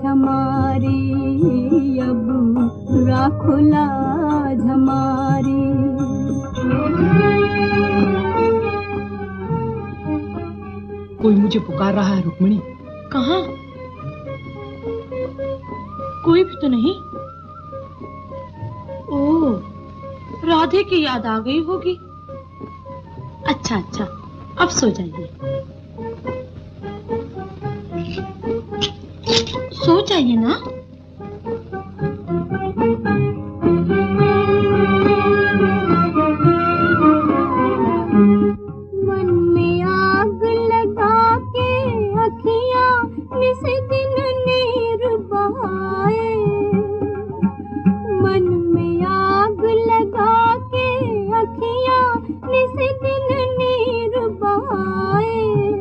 हमारी, अब राखो लाज हमारी। कोई मुझे पुकार रहा है रुक्मिणी। कहाँ? कोई भी तो नहीं। ओह, राधे की याद आ गई होगी। अच्छा अच्छा, अब सो जाइए। सो जाइए ना। मन में आग लगा के अखियां निस दिन नीर बहाए, मन में आग लगा के अखियां निस दिन नीर बहाए।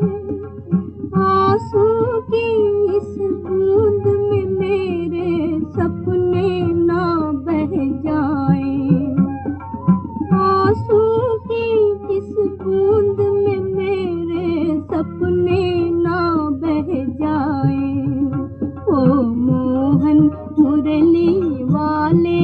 आंसू की इस बूंद में मेरे सपने ना बह जाएं, आंसू की इस बूंद में मेरे सपने ना बह जाएं। ओ मोहन मुरली वाले,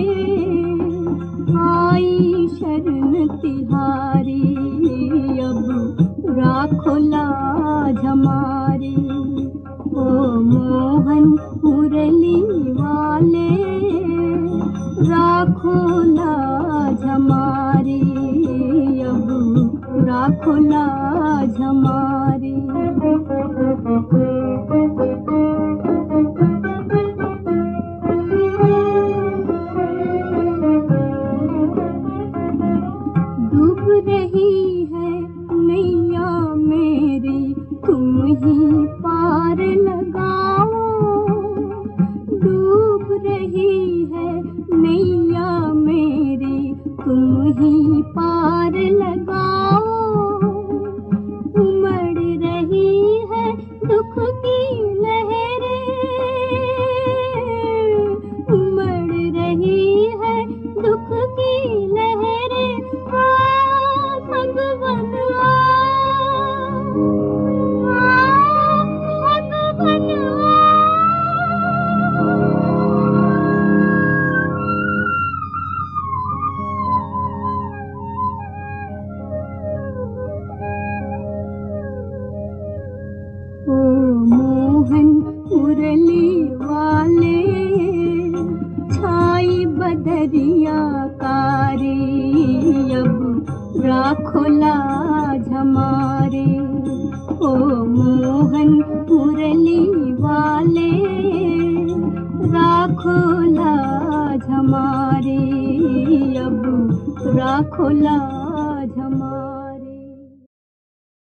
आई शरण तिहारी, अब राखो लाज हमारी। ओ मोहन मुरली वाले, राखो लाज हमारी, अब राखो लाज हमारी। डूब रही है नैया मेरी, तुम ही पार लगाओ। डूब रही है नैया मेरी, तुम ही पार लगाओ। उमड़ रही है दुख की लहरें, उमड़ रही है दुख की लहरें। आ भगवन आ, भगवन आ। ओ मोहन मुरली वाले, छाई बदरिया कारी, अब राखो लाज हमारी। ओ मोहन मुरली वाले, राखो लाज हमारी, अब राखो लाज